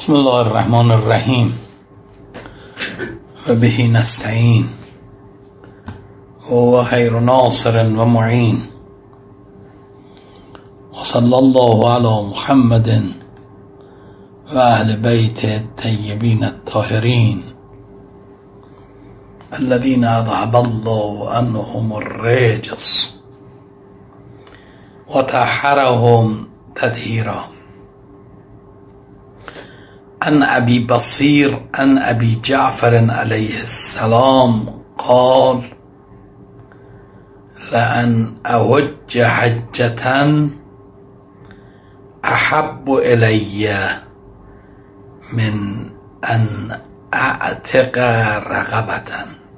بسم الله الرحمن الرحیم و به نستعین و هو خیر ناصر و معین و صلی الله علی محمد و اهل بیت الطیبین الطاهرین الذين اذهب الله عنهم الرجس وطهرهم تطهيرا. عن ابي بصير عن ابي جعفر عليه السلام قال: لأن أحج حجة أحب إلي من أن أعتق رقبة.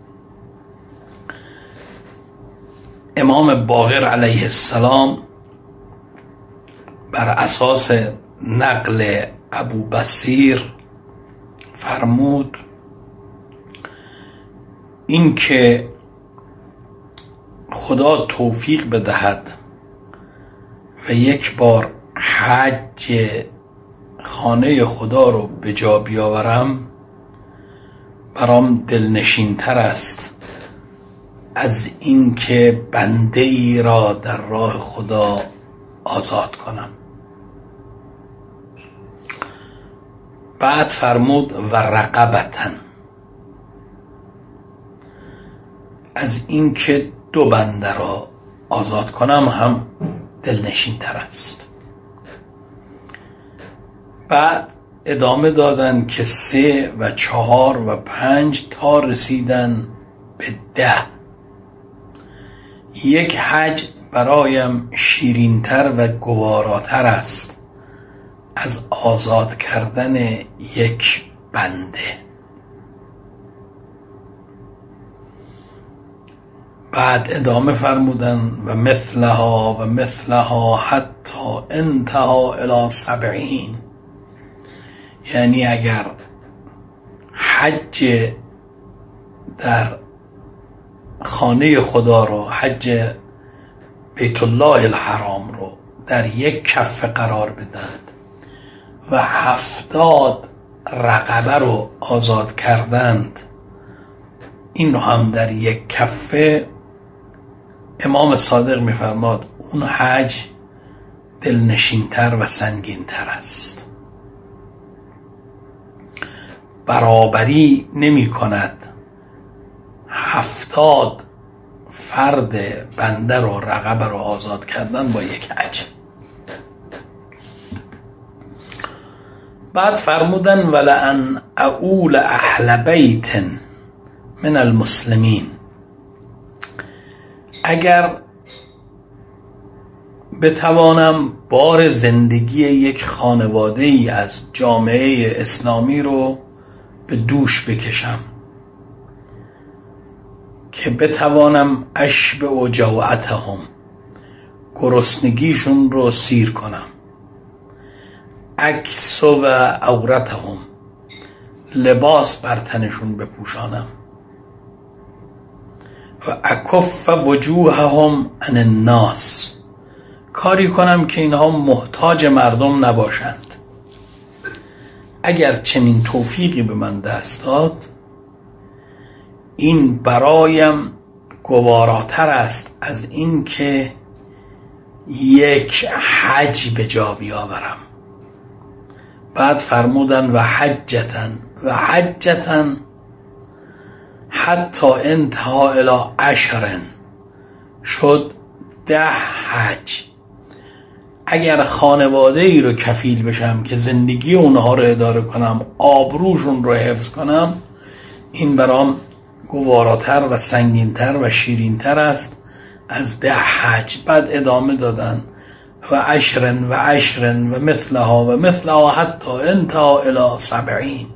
امام باقر علیه السلام بر اساس نقل ابو بصیر فرمود این که خدا توفیق بدهد و یک بار حج خانه خدا رو به جا بیاورم برام دلنشین تر است از این که بنده ای را در راه خدا آزاد کنم. بعد فرمود و رقبتن، از این که دو بنده را آزاد کنم هم دلنشین تر است. بعد ادامه دادن که 3 و 4 و 5 تا رسیدن به 10. یک حج برایم شیرین‌تر و گواراتر است از آزاد کردن یک بنده. بعد ادامه فرمودن و مثلها حتی انتها الی 70. یعنی اگر حج در خانه خدا رو، حج بیت الله الحرام رو در یک کفه قرار بدند و 70 رقبه رو آزاد کردند، این رو هم در یک کفه، امام صادق می‌فرماد اون حج دلنشین‌تر و سنگین‌تر است. برابری نمی کند 70 فرد بنده رو، رقبه رو آزاد کردن با یک حج. بعد فرمودن ولئن اؤول اهل بیت من المسلمین، اگر بتوانم بار زندگی یک خانواده ای از جامعه اسلامی رو به دوش بکشم که بتوانم اشبع جوعتهم، گرسنگیشون رو سیر کنم، اکسو و عورتهم، لباس بر تنشون بپوشانم، و اکف وجوههم عن الناس، کاری کنم که اینها محتاج مردم نباشند. اگر چنین توفیقی به من دست داد، این برایم گواراتر است از این که یک حج به جا بیاورم. بعد فرمودن و حجتن حتی انتها الی 10 شد 10 حج. اگر خانواده ای رو کفیل بشم که زندگی اونها رو اداره کنم، آبروشون رو حفظ کنم، این برام گواراتر و سنگینتر و شیرینتر است از 10 حج. بعد ادامه دادن و 10 و مثلها حتی انتها الی 70.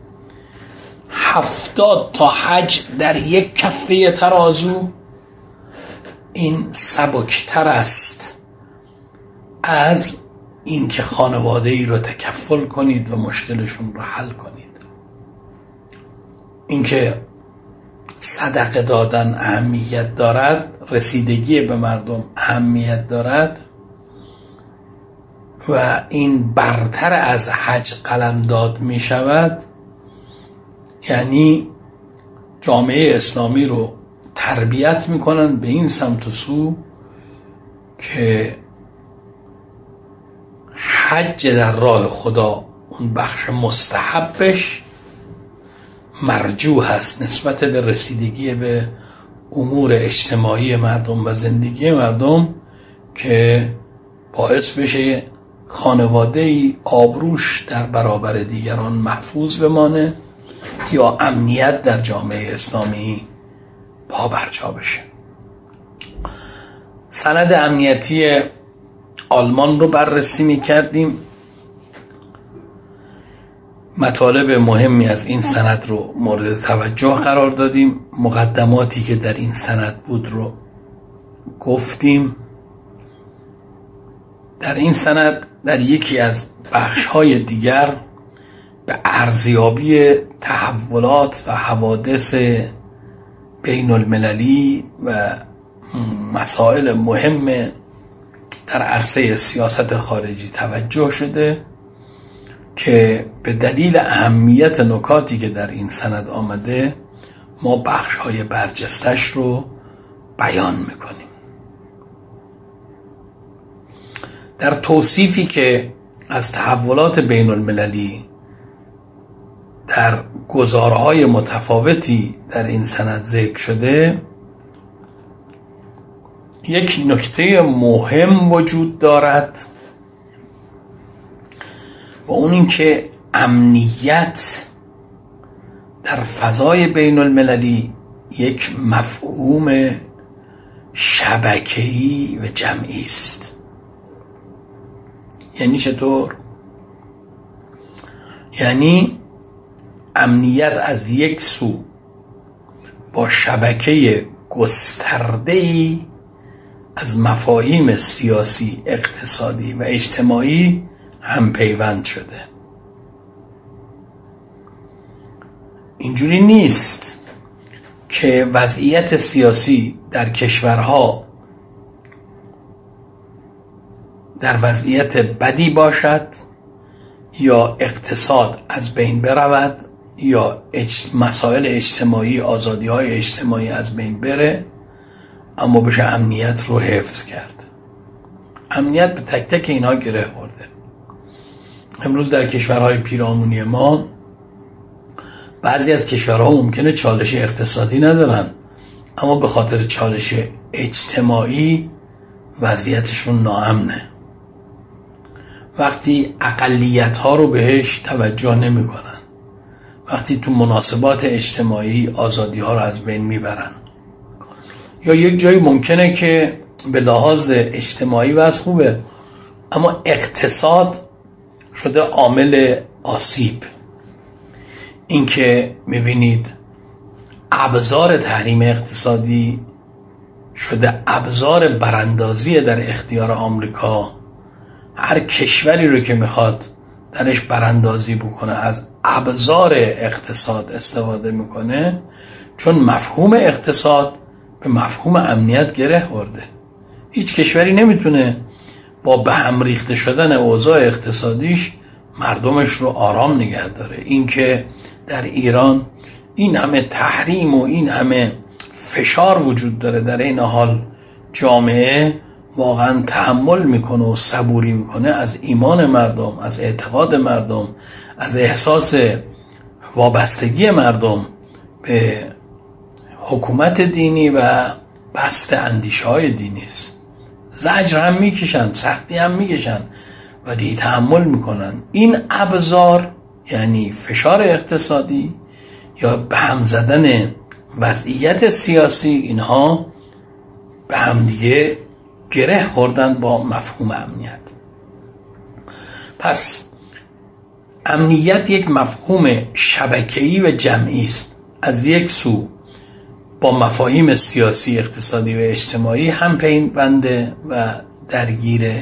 70 تا حج در یک کفه ترازو، این سبکتر است از این که خانواده ای رو تکفل کنید و مشکلشون رو حل کنید. این که صدقه دادن اهمیت دارد، رسیدگی به مردم اهمیت دارد، و این برتر از حج قلمداد می شود، یعنی جامعه اسلامی رو تربیت می کنن به این سمت و سو که حج در راه خدا اون بخش مستحبش مرجوح هست نسبت به رسیدگی به امور اجتماعی مردم و زندگی مردم که باعث بشه خانواده‌ای آبروش در برابر دیگران محفوظ بمانه یا امنیت در جامعه اسلامی پابرجا بشه. سند امنیتی آلمان رو بررسی می‌کردیم. مطالب مهمی از این سند رو مورد توجه قرار دادیم. مقدماتی که در این سند بود رو گفتیم. در این سند در یکی از بخش‌های دیگر به ارزیابی تحولات و حوادث بین المللی و مسائل مهم در عرصه سیاست خارجی توجه شده که به دلیل اهمیت نکاتی که در این سند آمده ما بخش‌های برجستش رو بیان میکنیم. در توصیفی که از تحولات بین المللی در گزارهای متفاوتی در این سند ذکر شده، یک نکته مهم وجود دارد و اون این که امنیت در فضای بین المللی یک مفهوم شبکه‌ای و جمعی است. یعنی چطور؟ یعنی امنیت از یک سو با شبکه گسترده‌ای از مفاهیم سیاسی، اقتصادی و اجتماعی هم پیوند شده. اینجوری نیست که وضعیت سیاسی در کشورها در وضعیت بدی باشد یا اقتصاد از بین برود یا مسائل اجتماعی، آزادی‌های اجتماعی از بین بره اما بشه امنیت رو حفظ کرد. امنیت به تک تک اینها گره خورده. امروز در کشورهای پیرامونی ما بعضی از کشورها ممکنه چالش اقتصادی ندارن اما به خاطر چالش اجتماعی وضعیتشون ناامنه. وقتی اقلیت‌ها رو بهش توجه نمی‌کنن، وقتی تو مناسبات اجتماعی آزادی‌ها رو از بین میبرن، یا یک جایی ممکنه که به لحاظ اجتماعی وضع خوبه اما اقتصاد شده عامل آسیب. این که میبینید ابزار تحریم اقتصادی شده ابزار براندازی در اختیار آمریکا. هر کشوری رو که میخواد درش براندازی بکنه از ابزار اقتصاد استفاده میکنه، چون مفهوم اقتصاد به مفهوم امنیت گره خورده. هیچ کشوری نمیتونه با به هم ریخته شدن اوضاع اقتصادیش مردمش رو آرام نگه داره. این که در ایران این همه تحریم و این همه فشار وجود داره، در این حال جامعه واقعا تحمل میکنه و صبوری میکنه از ایمان مردم، از اعتقاد مردم، از احساس وابستگی مردم به حکومت دینی و بست اندیشه های دینی است. زجر هم میکشن، سختی هم میکشن ولی تحمل میکنن. این ابزار یعنی فشار اقتصادی یا به هم زدن وضعیت سیاسی، اینها به هم دیگه گره خوردن با مفهوم امنیت. پس امنیت یک مفهوم شبکه‌ای و جمعی است. از یک سو با مفاهیم سیاسی، اقتصادی و اجتماعی هم پیونده و درگیره.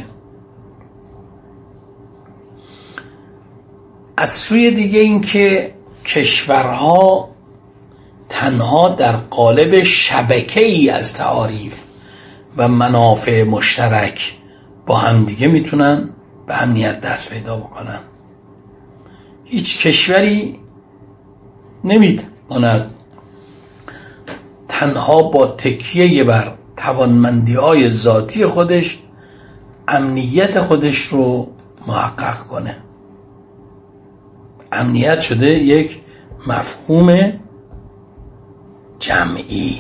از سوی دیگه این که کشورها تنها در قالب شبکه‌ای از تعاریف و منافع مشترک با هم دیگه میتونن به امنیت دست پیدا بکنن. هیچ کشوری نمیتواند تنها با تکیه بر توانمندی‌های ذاتی خودش امنیت خودش رو محقق کنه. امنیت شده یک مفهوم جمعی،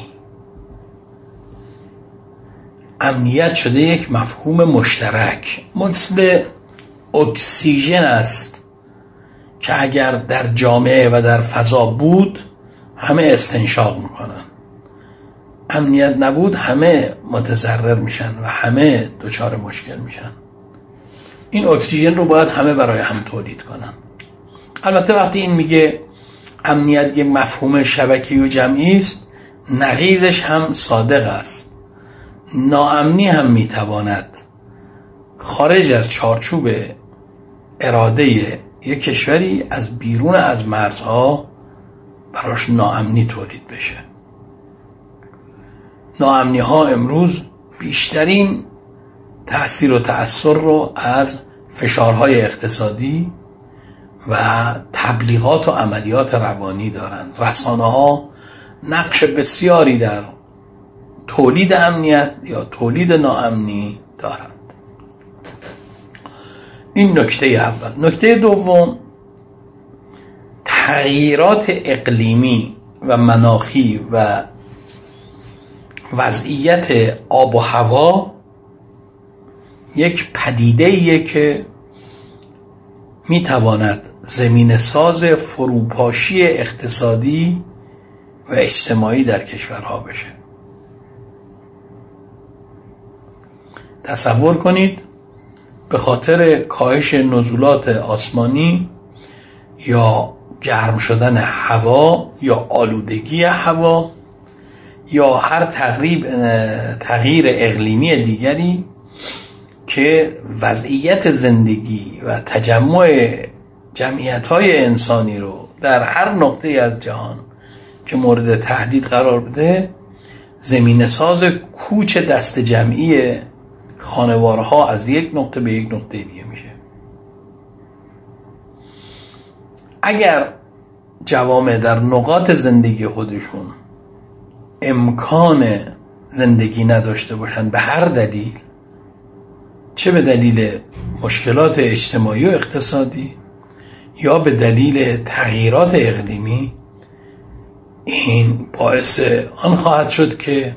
امنیت شده یک مفهوم مشترک، مثل اکسیژن است که اگر در جامعه و در فضا بود همه استنشاق میکنن، امنیت نبود همه متضرر میشن و همه دچار مشکل میشن. این اکسیژن رو باید همه برای هم تولید کنن. البته وقتی این میگه امنیت یک مفهوم شبکه‌ای و جمعی است، نقیضش هم صادق است. ناامنی هم میتواند خارج از چارچوب اراده یک کشوری از بیرون از مرزها براش ناامنی تولید بشه. ناامنی ها امروز بیشترین تأثیر و تأثیر رو از فشارهای اقتصادی و تبلیغات و عملیات روانی دارند. رسانه ها نقش بسیاری در تولید امنیت یا تولید ناامنی دارند. این نکته اول. نکته دوم، تغییرات اقلیمی و مناخی و وضعیت آب و هوا یک پدیده‌ایه که میتواند زمین ساز فروپاشی اقتصادی و اجتماعی در کشورها بشه. تصور کنید به خاطر کاهش نزولات آسمانی یا گرم شدن هوا یا آلودگی هوا یا هر تغییر اقلیمی دیگری که وضعیت زندگی و تجمع جمعیت‌های انسانی رو در هر نقطه از جهان که مورد تهدید قرار بده، زمینه ساز کوچ دست جمعی خانوارها از یک نقطه به یک نقطه دیگه میشه. اگر جوامع در نقاط زندگی خودشون امکان زندگی نداشته باشن به هر دلیل، چه به دلیل مشکلات اجتماعی و اقتصادی یا به دلیل تغییرات اقلیمی، این باعث آن خواهد شد که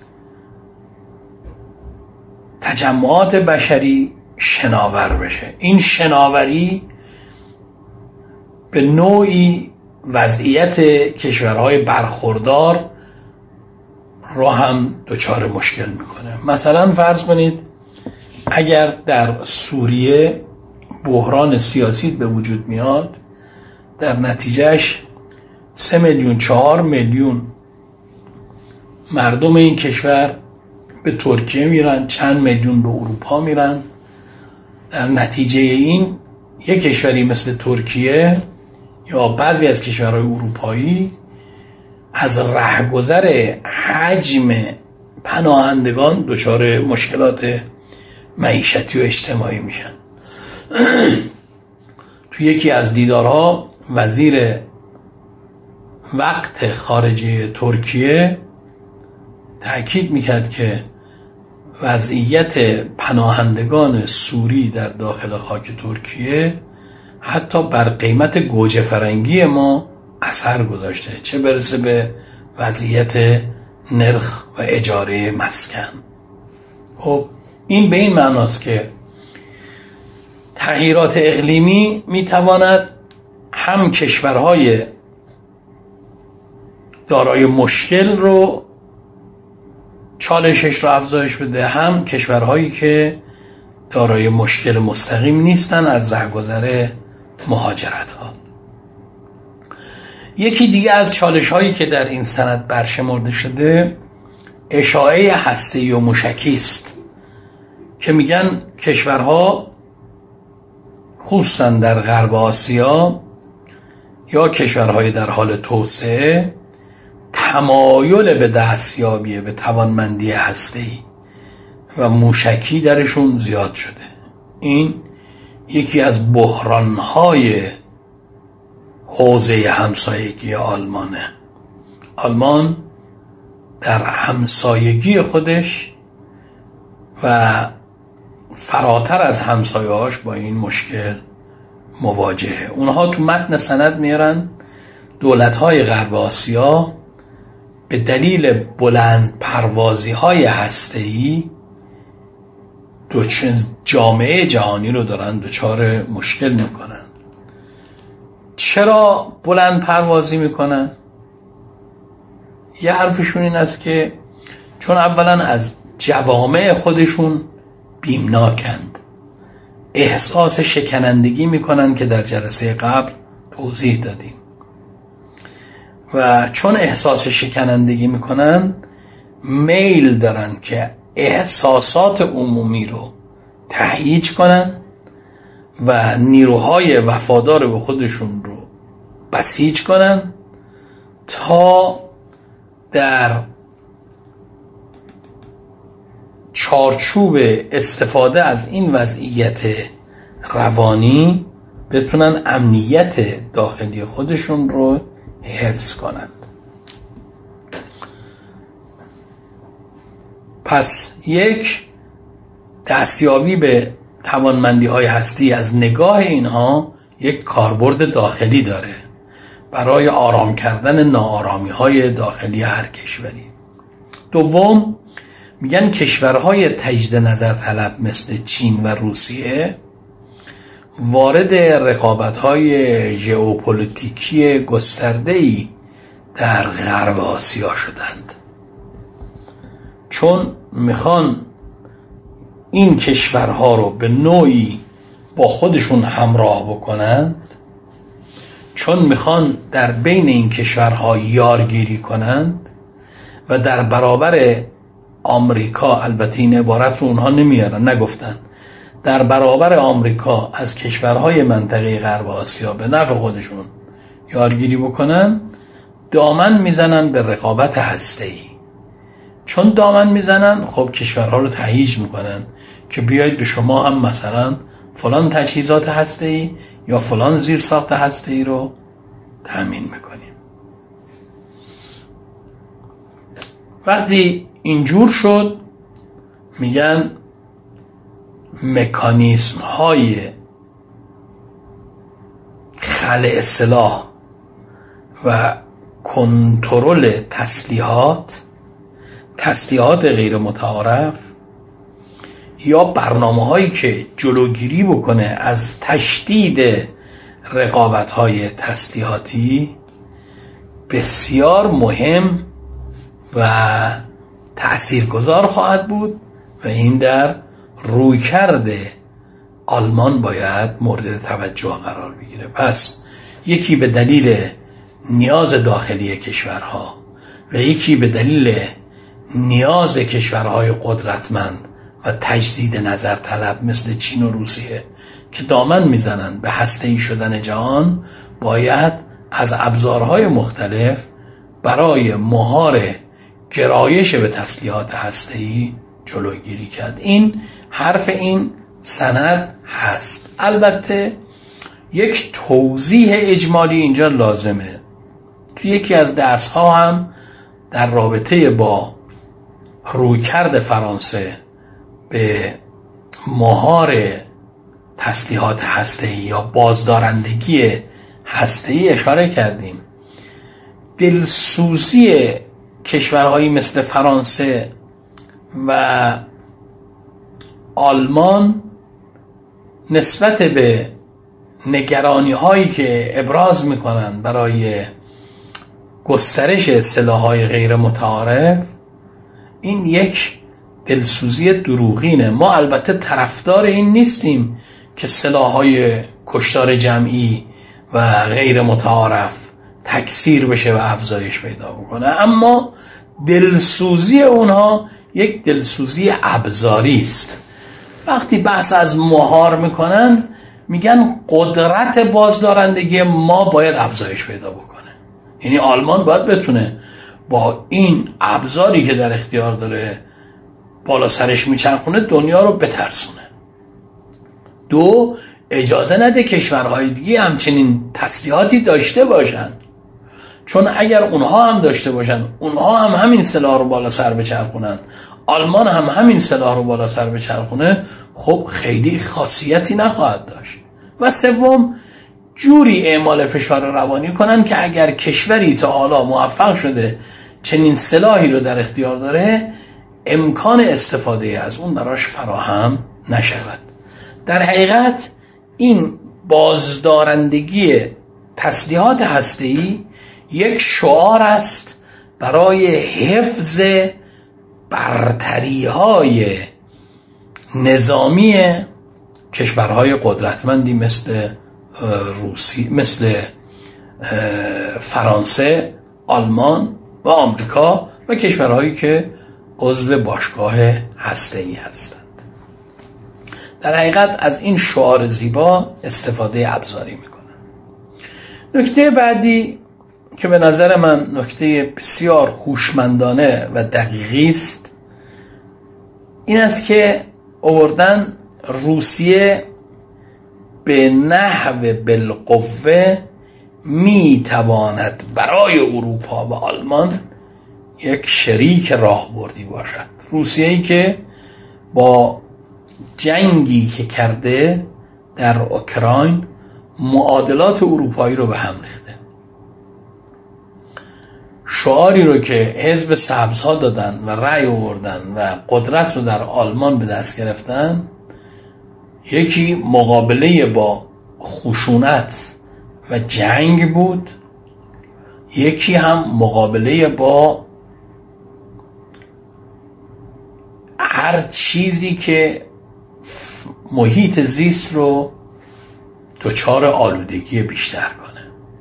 تجمعات بشری شناور بشه. این شناوری به نوعی وضعیت کشورهای برخوردار رو هم دچار مشکل میکنه. مثلا فرض کنید اگر در سوریه بحران سیاسی به وجود میاد، در نتیجهش 3 میلیون 4 میلیون مردم این کشور به ترکیه میرن، چند میلیون به اروپا میرن. در نتیجه این یک کشوری مثل ترکیه یا بعضی از کشورهای اروپایی از رهگذر حجم پناهندگان دچار مشکلات معیشتی و اجتماعی میشن. تو یکی از دیدارها وزیر وقت خارجه ترکیه تأکید میکرد که وضعیت پناهندگان سوری در داخل خاک ترکیه حتی بر قیمت گوجه فرنگی ما اثر گذاشته، چه برسه به وضعیت نرخ و اجاره مسکن. خب این به این معناست که تغییرات اقلیمی میتواند هم کشورهای دارای مشکل رو چالشش رو افزایش بده، هم کشورهایی که دارای مشکل مستقیم نیستن از رهگذر مهاجرت ها. یکی دیگه از چالش هایی که در این سند برشمرده شده اشاعه هسته‌ای و موشکی است که میگن کشورها خصوصا در غرب آسیا یا کشورهای در حال توسعه تمایل به دستیابی به توانمندی هسته‌ای و موشکی درشون زیاد شده. این یکی از بحران‌های حوزه همسایگی آلمانه. آلمان در همسایگی خودش و فراتر از همسایه‌هاش با این مشکل مواجهه. اونها تو متن سند میارن دولت‌های غرب آسیا به دلیل بلند پروازی‌های هسته‌ای جامعه جهانی رو دارن دچار مشکل میکنن. چرا بلند پروازی میکنن؟ یه حرفشون این است که چون اولا از جوامع خودشون بیمناکند، احساس شکنندگی میکنن که در جلسه قبل توضیح دادیم، و چون احساس شکنندگی میکنن میل دارن که احساسات عمومی رو تهییج کنن و نیروهای وفادار به خودشون رو بسیج کنن تا در چارچوب استفاده از این وضعیت روانی بتونن امنیت داخلی خودشون رو حفظ کنند. پس یک، دستیابی به توانمندی‌های هستی از نگاه اینها یک کاربرد داخلی داره برای آرام کردن ناآرامی‌های داخلی هر کشوری. دوم، میگن کشورهای تجدید نظر طلب مثل چین و روسیه وارد رقابت‌های ژئوپلیتیکی گسترده‌ای در غرب آسیا شدند، چون میخوان این کشورها رو به نوعی با خودشون همراه بکنند، چون میخوان در بین این کشورها یارگیری کنند و در برابر آمریکا، البته این عبارت رو اونها نمیارن، نگفتن، در برابر آمریکا از کشورهای منطقه غرب آسیا به نفع خودشون یارگیری بکنن، دامن میزنن به رقابت هسته‌ای. چون دامن میزنن، خب کشورها رو تهییج میکنن که بیایید به شما هم مثلا فلان تجهیزات هسته‌ای یا فلان زیرساخت هسته‌ای رو تامین میکنیم. وقتی اینجور شد، میگن مکانیسم های خلع سلاح و کنترل تسلیحات غیر متعارف یا برنامه هایی که جلوگیری بکنه از تشدید رقابت های تسلیحاتی بسیار مهم و تأثیرگذار خواهد بود و این در رویکرد آلمان باید مورد توجه قرار بگیره. پس یکی به دلیل نیاز داخلی کشورها و یکی به دلیل نیاز کشورهای قدرتمند و تجدید نظر طلب مثل چین و روسیه که دامن میزنن به هسته‌ای شدن جهان، باید از ابزارهای مختلف برای مهار گرایش به تسلیحات هسته‌ای جلوگیری کرد. این حرف این سند هست. البته یک توضیح اجمالی اینجا لازمه. تو یکی از درس ها هم در رابطه با رویکرد فرانسه به مهار تسلیحات هسته‌ای یا بازدارندگی هسته‌ای اشاره کردیم. دلسوزی کشورهایی مثل فرانسه و آلمان نسبت به نگرانی هایی که ابراز میکنن برای گسترش سلاح‌های غیر متعارف، این یک دلسوزی دروغینه. ما البته طرفدار این نیستیم که سلاح‌های کشتار جمعی و غیر متعارف تکثیر بشه و افزایش پیدا بکنه، اما دلسوزی اونها یک دلسوزی ابزاری است. وقتی بحث از مهار میکنن، میگن قدرت بازدارندگی ما باید افزایش پیدا بکنه. یعنی آلمان باید بتونه با این ابزاری که در اختیار داره بالا سرش میچرخونه دنیا رو بترسونه. دو، اجازه نده کشورهای دیگه همچنین تسلیحاتی داشته باشن، چون اگر اونها هم داشته باشن، اونها هم همین سلاح رو بالا سر بچرخونن، آلمان هم همین سلاح رو بالا سر بچرخونه، خب خیلی خاصیتی نخواهد داشت. و سوم، جوری اعمال فشار روانی کنن که اگر کشوری تا حالا موفق شده چنین سلاحی رو در اختیار داره، امکان استفاده از اون براش فراهم نشود. در حقیقت این بازدارندگی تسلیحات هسته‌ای یک شعار است برای حفظ برتری‌های نظامی کشورهای قدرتمندی مثل روسیه، مثل فرانسه، آلمان و آمریکا و کشورهایی که عضو باشگاه هسته‌ای هستند. در حقیقت از این شعار زیبا استفاده ابزاری میکنن. نکته بعدی که به نظر من نکته بسیار هوشمندانه و دقیقی است، این است که آوردن روسیه به نحو بالقوه میتواند برای اروپا و آلمان یک شریک راهبردی باشد. روسیه‌ای که با جنگی که کرده در اوکراین معادلات اروپایی رو به هم ریخته. شعاری رو که حزب سبزها دادن و رأی آوردن و قدرت رو در آلمان به دست گرفتن، یکی مقابله با خشونت و جنگ بود، یکی هم مقابله با هر چیزی که محیط زیست رو دچار آلودگی بیشتر کنه.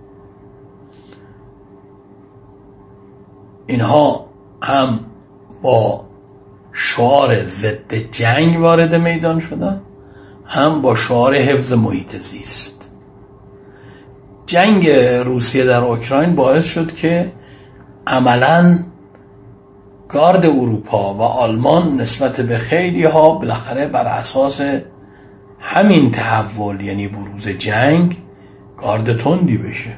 اینها هم با شعار ضد جنگ وارد میدان شدن، هم با شعار حفظ محیط زیست. جنگ روسیه در اوکراین باعث شد که عملاً گارد اروپا و آلمان نسبت به خیلی ها بالاخره بر اساس همین تحول، یعنی بروز جنگ، گارد تندی بشه.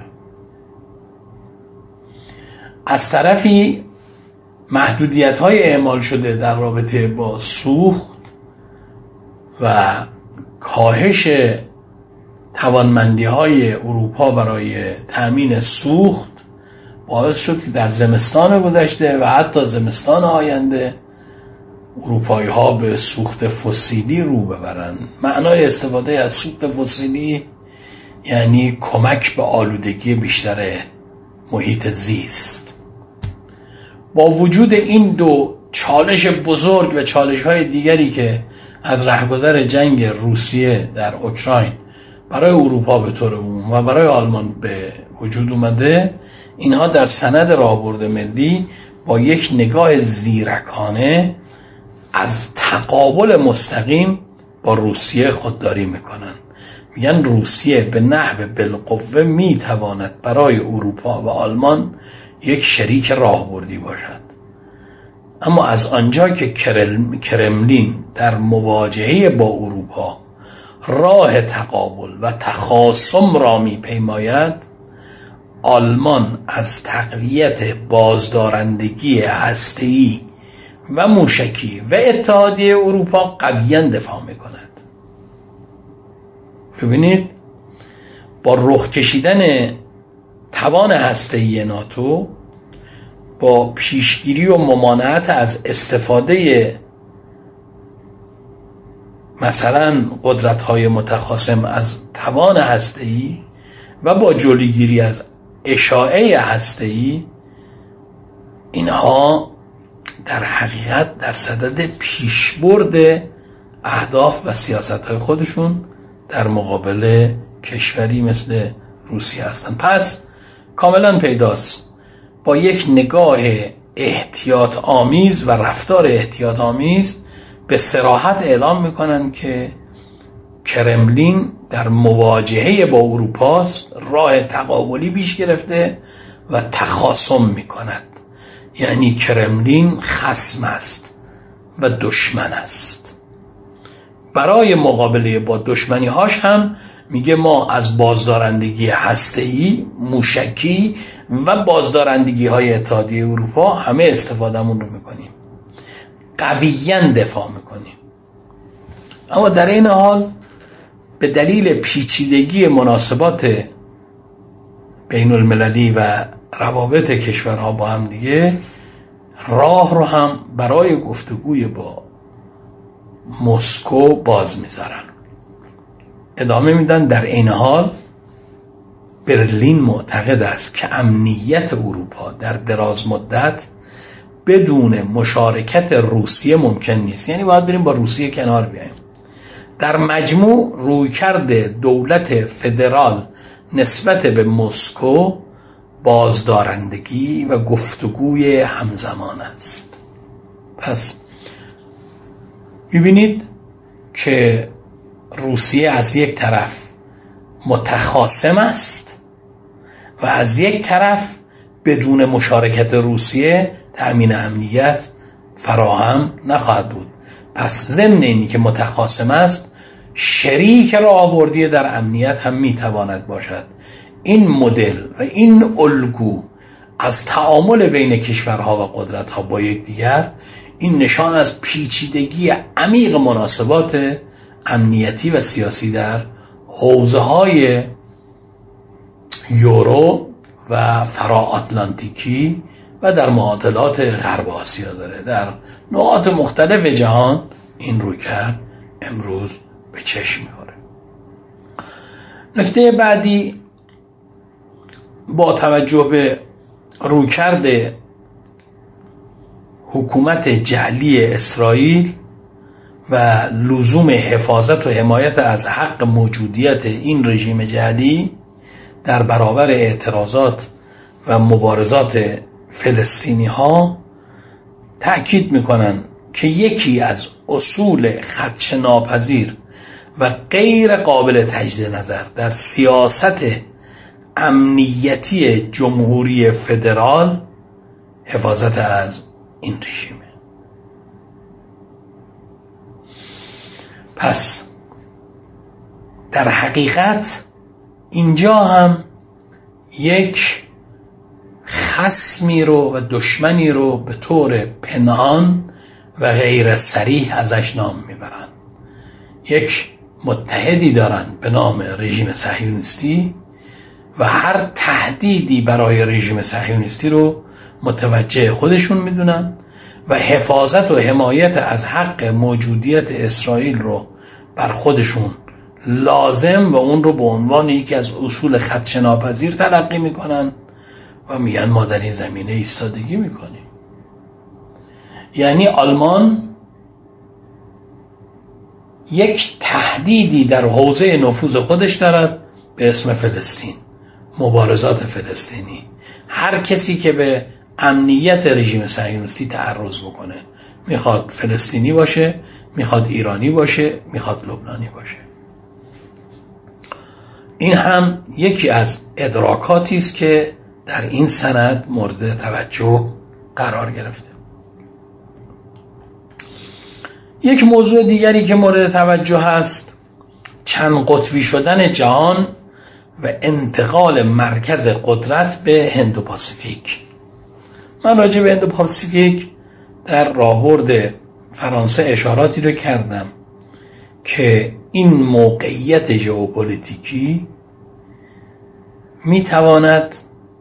از طرفی محدودیت های اعمال شده در رابطه با سوخت و کاهش توانمندی های اروپا برای تأمین سوخت باعث شد که در زمستان گذشته و حتی زمستان آینده اروپایی ها به سوخت فسیلی رو ببرن. معنای استفاده از سوخت فسیلی یعنی کمک به آلودگی بیشتر محیط زیست. با وجود این دو چالش بزرگ و چالش های دیگری که از رهگذر جنگ روسیه در اوکراین برای اروپا به طور عموم و برای آلمان به وجود اومده، اینها در سند راهبرد ملی با یک نگاه زیرکانه از تقابل مستقیم با روسیه خودداری میکنن. میگن روسیه به نحو بالقوه میتواند برای اروپا و آلمان یک شریک راهبردی باشد. اما از آنجا که کرملین در مواجهه با اروپا راه تقابل و تخاصم را میپیماید، آلمان از تقویت بازدارندگی هسته‌ای و موشکی و اتحادیه اروپا قویاً دفاع میکند. ببینید، با رخ کشیدن توان هسته‌ای ناتو، با پیشگیری و ممانعت از استفاده مثلا قدرت‌های متخاصم از توان هسته‌ای و با جلوگیری از اشاعه هسته‌ای، اینها در حقیقت در صدد پیشبرد اهداف و سیاست‌های خودشون در مقابل کشوری مثل روسیه هستند. پس کاملا پیداست با یک نگاه احتیاط آمیز و رفتار احتیاط آمیز به صراحت اعلام میکنن که کرملین در مواجهه با اروپاست، راه تقابلی پیش گرفته و تخاصم میکند. یعنی کرملین خصم است و دشمن است. برای مقابله با دشمنی هاش هم میگه ما از بازدارندگی هسته‌ای، موشکی و بازدارندگی های اتحادیه اروپا همه استفادهمون رو میکنیم، قویاً دفاع میکنیم. اما در این حال به دلیل پیچیدگی مناسبات بین المللی و روابط کشورها با هم دیگه راه رو هم برای گفتگوی با مسکو باز میذارن. ادامه میدن در این حال برلین معتقد است که امنیت اروپا در دراز مدت بدون مشارکت روسیه ممکن نیست، یعنی باید بریم با روسیه کنار بیاییم. در مجموع رویکرد دولت فدرال نسبت به مسکو بازدارندگی و گفتگوی همزمان است. پس میبینید که روسیه از یک طرف متخاصم است و از یک طرف بدون مشارکت روسیه تأمین امنیت فراهم نخواهد بود. پس ضمن اینی که متخاصم است، شریک راهبردی در امنیت هم میتواند باشد. این مدل و این الگو از تعامل بین کشورها و قدرتها با یکدیگر، این نشان از پیچیدگی عمیق مناسبات امنیتی و سیاسی در حوزه‌های یورو و فرا آتلانتیکی و در معادلات غرب آسیا داره. در نقاط مختلف جهان این رویکرد امروز به چشم می‌خوره. نکته بعدی، با توجه به رویکرد حکومت جعلی اسرائیل و لزوم حفاظت و حمایت از حق موجودیت این رژیم جعلی در برابر اعتراضات و مبارزات فلسطینی ها، تأکید میکنن که یکی از اصول خدشه ناپذیر و غیر قابل تجدید نظر در سیاست امنیتی جمهوری فدرال حفاظت از این رژیمه. پس در حقیقت اینجا هم یک خصمی رو و دشمنی رو به طور پنهان و غیر صریح ازش نام میبرن. یک متحدی دارن به نام رژیم صهیونیستی و هر تهدیدی برای رژیم صهیونیستی رو متوجه خودشون میدونن و حفاظت و حمایت از حق موجودیت اسرائیل رو بر خودشون لازم و اون رو به عنوان یکی از اصول خدشه ناپذیر تلقی میکنن و میگن ما در این زمینه ایستادگی میکنیم. یعنی آلمان یک تهدیدی در حوزه نفوذ خودش دارد به اسم فلسطین، مبارزات فلسطینی. هر کسی که به امنیت رژیم صهیونیستی تعرض بکنه، میخواد فلسطینی باشه، میخواد ایرانی باشه، میخواد لبنانی باشه. این هم یکی از ادراکاتی است که در این سند مورد توجه قرار گرفته. یک موضوع دیگری که مورد توجه هست، چند قطبی شدن جهان و انتقال مرکز قدرت به هند و پاسیفیک. من راجع به هند و پاسیفیک در راهبرد فرانسه اشاراتی رو کردم که این موقعیت ژئوپلیتیکی میتواند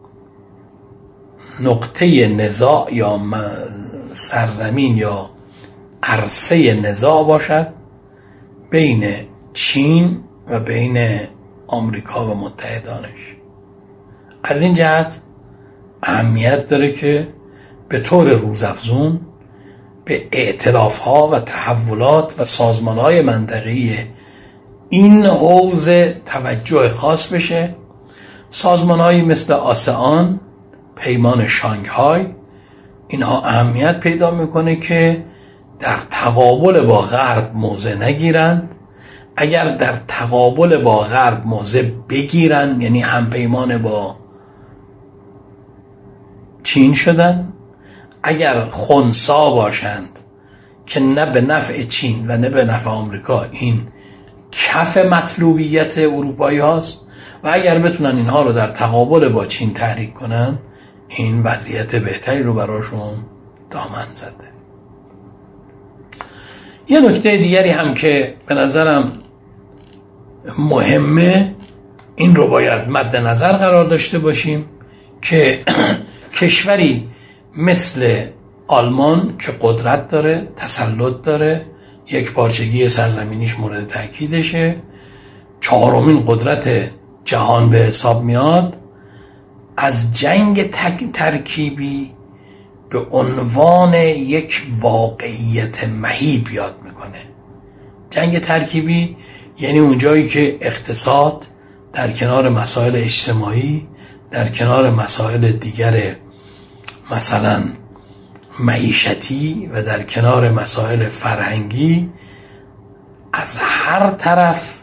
نقطه نزاع یا سرزمین یا عرصه نزاع باشد بین چین و بین آمریکا و متحدانش. از این جهت اهمیت داره که به طور روزافزون به ائتلاف‌ها و تحولات و سازمان‌های منطقه‌ای این حوزه توجه خاص بشه. سازمان‌هایی مثل آسئان، پیمان شانگهای، اینها اهمیت پیدا میکنه که در تقابل با غرب موضع نگیرند. اگر در تقابل با غرب موضع بگیرن، یعنی همپیمان با چین شدن. اگر خنثی باشند که نه به نفع چین و نه به نفع آمریکا این کف مطلوبیت اروپایی هاست و اگر بتونن اینها رو در تقابل با چین تحریک کنن این وضعیت بهتری رو براشون دامن زده. یه نکته دیگری هم که به نظرم مهمه، این رو باید مد نظر قرار داشته باشیم که کشوری مثل آلمان که قدرت داره، تسلط داره، یک پارچگی سرزمینیش مورد تأکیدشه، 4مین قدرت جهان به حساب میاد، از جنگ ترکیبی به عنوان یک واقعیت مهیب یاد میکنه. جنگ ترکیبی یعنی اونجایی که اقتصاد در کنار مسائل اجتماعی، در کنار مسائل دیگر مثلا معیشتی و در کنار مسائل فرهنگی از هر طرف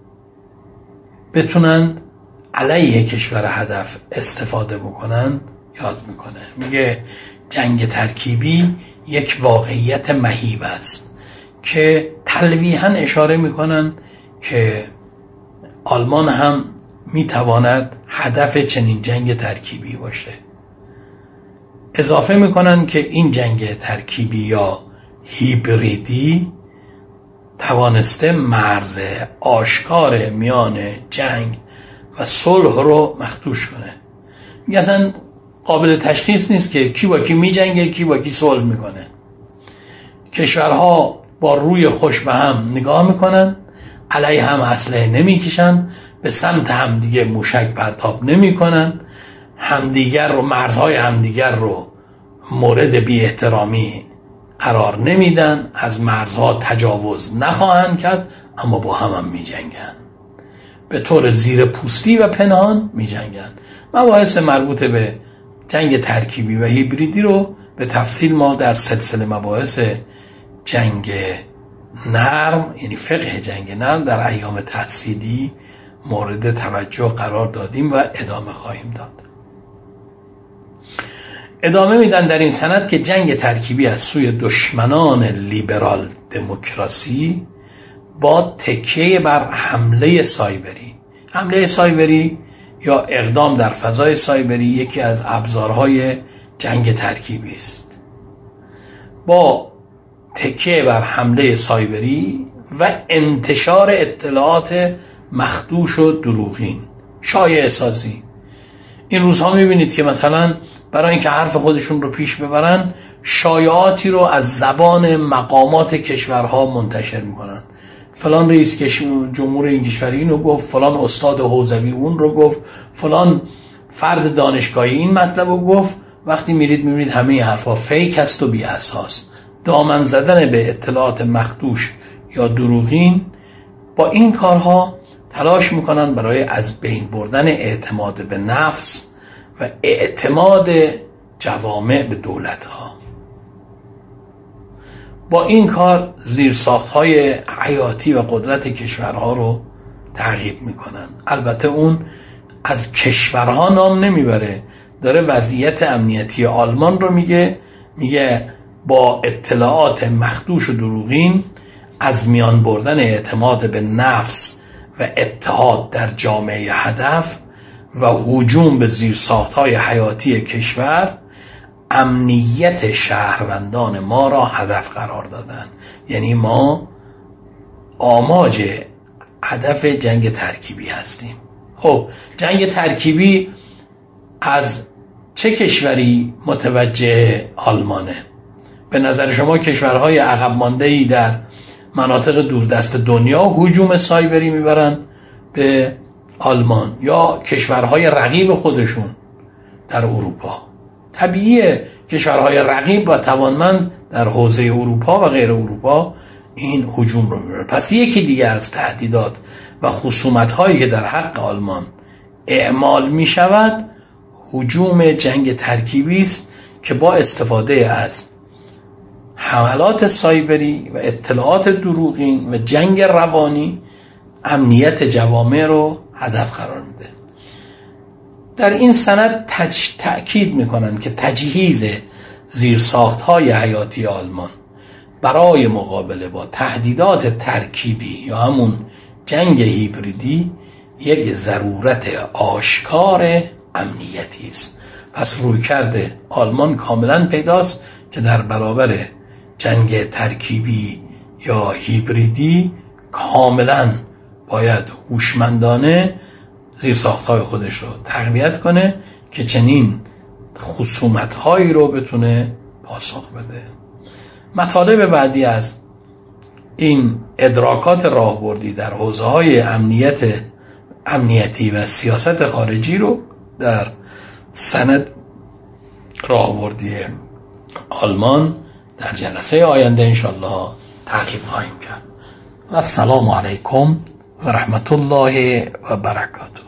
بتونن علیه کشور هدف استفاده بکنن یاد میکنه. میگه جنگ ترکیبی یک واقعیت مهیب است که تلویحاً اشاره میکنن که آلمان هم میتواند هدف چنین جنگ ترکیبی باشه. اضافه میکنن که این جنگ ترکیبی یا هیبریدی توانسته مرز آشکار میان جنگ و صلح رو مخدوش کنه. میگه اصلا قابل تشخیص نیست که کی با کی میجنگه، کی با کی صلح میکنه. کشورها با روی خوش به هم نگاه میکنن، علیه هم اسلحه نمیکشن، به سمت همدیگه موشک پرتاب نمیکنن، همدیگر رو مرزهای همدیگر رو مورد بی احترامی قرار نمیدن، از مرزها تجاوز نخواهند کرد، اما با هم میجنگن، به طور زیر پوستی و پنهان میجنگن. مباحث مربوط به جنگ ترکیبی و هیبریدی رو به تفصیل ما در سلسله مباحث جنگ نرم یعنی فقه جنگ نرم در ایام تحصیلی مورد توجه قرار دادیم و ادامه خواهیم داد. ادامه میدن در این سند که جنگ ترکیبی از سوی دشمنان لیبرال دموکراسی با تکیه بر حمله سایبری. حمله سایبری یا اقدام در فضای سایبری یکی از ابزارهای جنگ ترکیبی است. با تکیه بر حمله سایبری و انتشار اطلاعات مخدوش و دروغین، شایعه سازی. این روزها میبینید که مثلا برای اینکه حرف خودشون رو پیش ببرن شایعاتی رو از زبان مقامات کشورها منتشر میکنن. فلان رئیس جمهور این کشوری اینو گفت، فلان استاد حوزوی اون رو گفت، فلان فرد دانشگاهی این مطلب رو گفت. وقتی میرید میبینید همه این حرفا فیک است و بی اساس. دامن زدن به اطلاعات مخدوش یا دروغین. با این کارها تلاش میکنن برای از بین بردن اعتماد به نفس و اعتماد جوامع به دولتها. با این کار زیرساخت‌های حیاتی و قدرت کشورها رو تعقیب میکنن. البته اون از کشورها نام نمیبره، داره وضعیت امنیتی آلمان رو میگه با اطلاعات مخدوش و دروغین از میان بردن اعتماد به نفس و اتحاد در جامعه هدف و هجوم به زیرساخت‌های حیاتی کشور امنیت شهروندان ما را هدف قرار دادن. یعنی ما آماج هدف جنگ ترکیبی هستیم. خب جنگ ترکیبی از چه کشوری متوجه آلمانه؟ به نظر شما کشورهای عقب مانده‌ای در مناطق دوردست دنیا هجوم سایبری میبرن به آلمان یا کشورهای رقیب خودشون در اروپا؟ طبیعیه کشورهای رقیب و توانمند در حوزه اروپا و غیر اروپا این هجوم رو میبرن. پس یکی دیگه از تهدیدات و خصومت‌هایی که در حق آلمان اعمال میشود هجوم جنگ ترکیبی است که با استفاده از حملات سایبری و اطلاعات دروغین و جنگ روانی امنیت جوامع رو هدف قرار میده. در این سند تأکید میکنن که تجهیز زیرساخت‌های حیاتی آلمان برای مقابله با تهدیدات ترکیبی یا همون جنگ هیبریدی یک ضرورت آشکار امنیتی است. پس رویکرد آلمان کاملا پیداست که در برابر جنگ ترکیبی یا هیبریدی کاملا باید هوشمندانه زیرساخت‌های خودش رو تقویت کنه که چنین خصومت‌هایی رو بتونه پاسخ بده. مطالب بعدی از این ادراکات راهبردی در حوزه‌های امنیتی و سیاست خارجی رو در سند راهبردی آلمان در جلسه آینده انشالله تعقیب خواهیم کرد. و السلام علیکم و رحمت الله و برکاته.